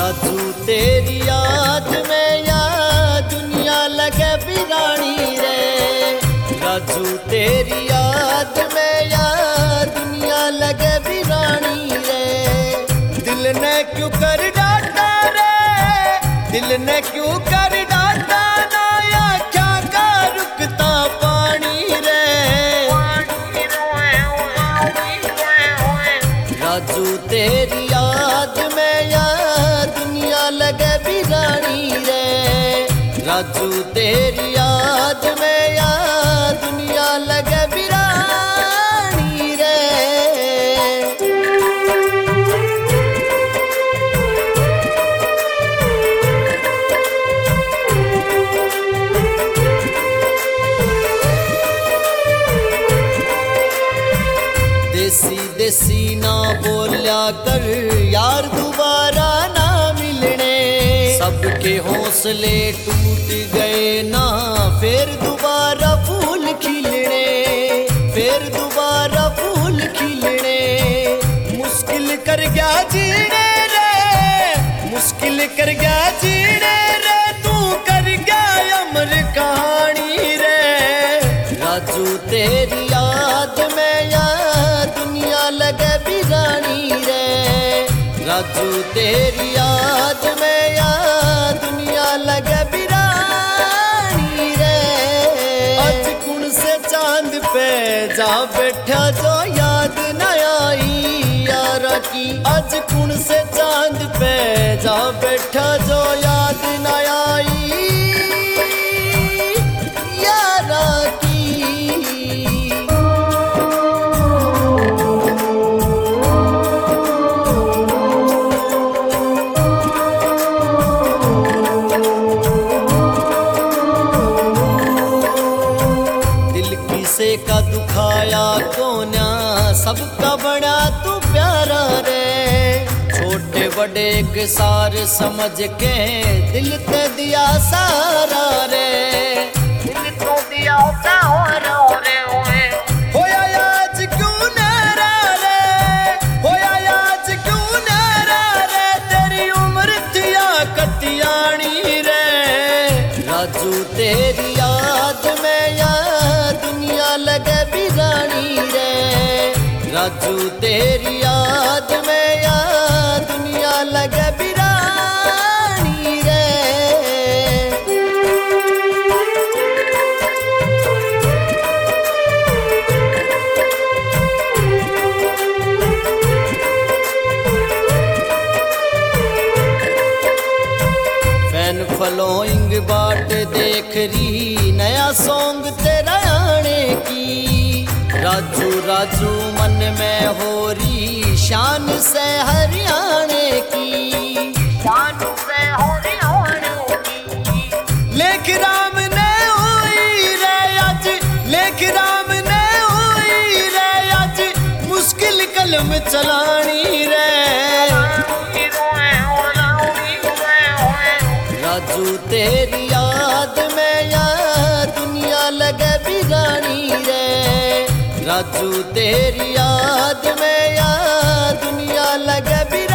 राजू तेरी याद में या दुनिया लगे बिरानी रे। राजू तेरी याद में या दुनिया लगे बिरानी रे। दिल ने क्यों कर डांटा रे, दिल ने क्यों कर डांटा ना या क्या का रुकता पानी रे। राजू तेरी याद में या दुनिया लगे बिरानी रे। राजू तेरी याद में या दुनिया लगे बिरानी रे। देसी देसी ना बोल्या कर यार दोबारा ना मिलने। सबके हौसले टूट गए ना फिर दोबारा फूल खिलने। फिर दोबारा फूल खिलने। मुश्किल कर गया जीने रे, मुश्किल कर गया जीने रे। तू कर गया अमर कहानी रे। राजू तेरी याद में या दुनिया लगे बिरानी रे। राजू तेरी याद में या दुनिया लगे बिरानी रे। आज कुण से चांद पे जा बैठा जो याद न आई यारा की। आज कुण से चांद पे जा बैठा जो याद न आई यारा की। का दुखाया कोन्या सबका बड़ा तू प्यारा रे। छोटे बड़े के सार समझ के दिल ते दिया सारा रे। दिल तो दिया सारा रे। होया आज क्यों नारा रे, होया आज क्यों नारा रे। तेरी उम्र थिया कटियानी रे। राजू तेरी याद में या दुनिया लगे बिरानी रे। राजू तेरी याद में या दुनिया लगे बिरानी रे। फैन फॉलोइंग बाट देख रही नया सॉन्ग तेरा आने की। राजू राजू मन में हो रही शान से हरियाणे की। शान से हरियाणे की। लेख राम ने हुई रे आज, लेख राम ने हुई रे आज। मुश्किल कलम चलानी रे। राजू तेरी याद में या दुनिया लगे बिरानी रे। राजू तेरी याद में या दुनिया लगे बिरानी।